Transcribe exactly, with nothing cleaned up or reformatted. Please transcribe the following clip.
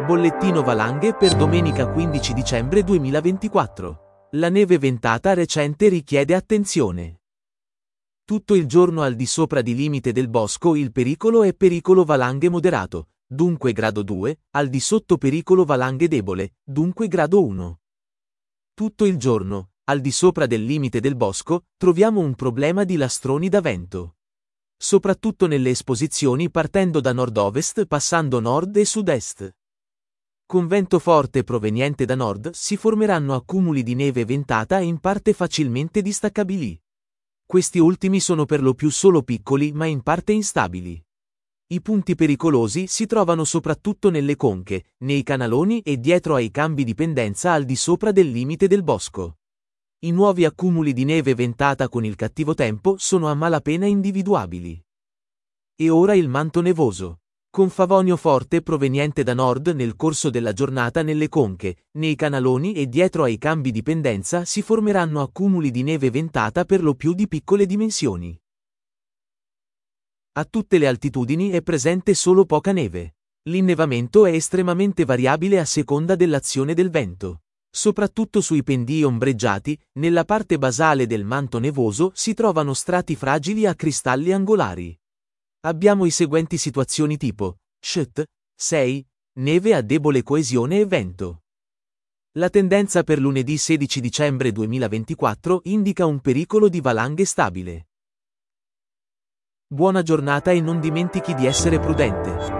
Bollettino valanghe per domenica quindici dicembre duemilaventiquattro. La neve ventata recente richiede attenzione. Tutto il giorno al di sopra di limite del bosco il pericolo è pericolo valanghe moderato, dunque grado due, al di sotto pericolo valanghe debole, dunque grado uno. Tutto il giorno, al di sopra del limite del bosco, troviamo un problema di lastroni da vento. Soprattutto nelle esposizioni partendo da nord-ovest passando nord e sud-est. Con vento forte proveniente da nord si formeranno accumuli di neve ventata in parte facilmente distaccabili. Questi ultimi sono per lo più solo piccoli ma in parte instabili. I punti pericolosi si trovano soprattutto nelle conche, nei canaloni e dietro ai cambi di pendenza al di sopra del limite del bosco. I nuovi accumuli di neve ventata con il cattivo tempo sono a malapena individuabili. E ora il manto nevoso. Con favonio forte proveniente da nord nel corso della giornata nelle conche, nei canaloni e dietro ai cambi di pendenza si formeranno accumuli di neve ventata per lo più di piccole dimensioni. A tutte le altitudini è presente solo poca neve. L'innevamento è estremamente variabile a seconda dell'azione del vento. Soprattutto sui pendii ombreggiati, nella parte basale del manto nevoso si trovano strati fragili a cristalli angolari. Abbiamo i seguenti situazioni tipo: S H T sei, neve a debole coesione e vento. La tendenza per lunedì sedici dicembre duemilaventiquattro indica un pericolo di valanghe stabile. Buona giornata e non dimentichi di essere prudente.